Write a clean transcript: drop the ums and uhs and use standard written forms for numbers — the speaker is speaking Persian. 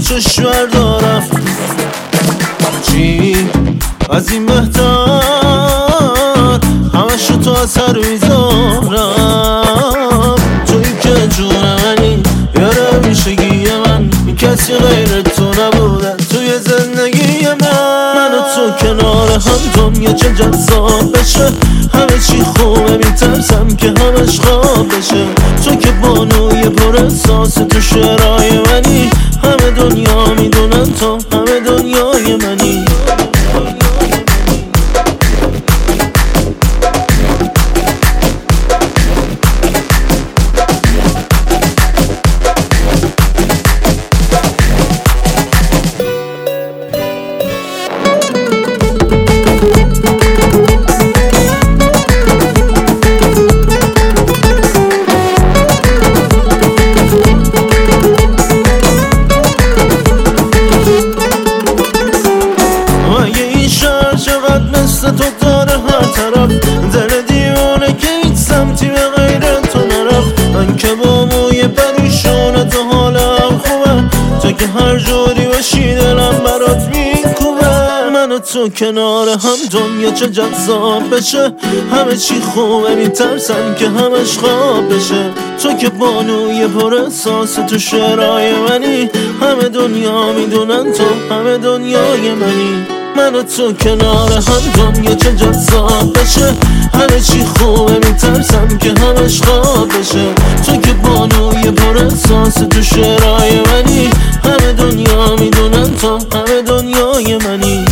چشور دارم چی از این بهتر همشو تو اثر میذارم توی که جون منی یاره میشگی من کسی غیر تو نبوده توی زندگی من و تو کنار هم دنیا چه جذاب بشه همه چی خوبه میترسم که همش خواب بشه تو که بانوی پر احساس تو شعرهای منی همه دنیا میدونن تو همه دنیای منی مثل تو داره هر طرف دل دیوانه که هیچ سمتی به غیر تو نرفت من که با موی پریشونه تو حالم خوبه تو که هر جوری باشی دلم برات میکوبه من و تو کنار هم دنیا چه جذاب بشه همه چی خوبه میترسم که همش خواب بشه تو که بانوی پر احساس تو شعرهای منی همه دنیا میدونن تو همه دنیای منی من و تو کنار هم دنیا چه جذاب بشه همه چی خوبه میترسم که همش خواب بشه تو که بانوی پر احساس تو شعرهای منی همه دنیا میدونن تو همه دنیای منی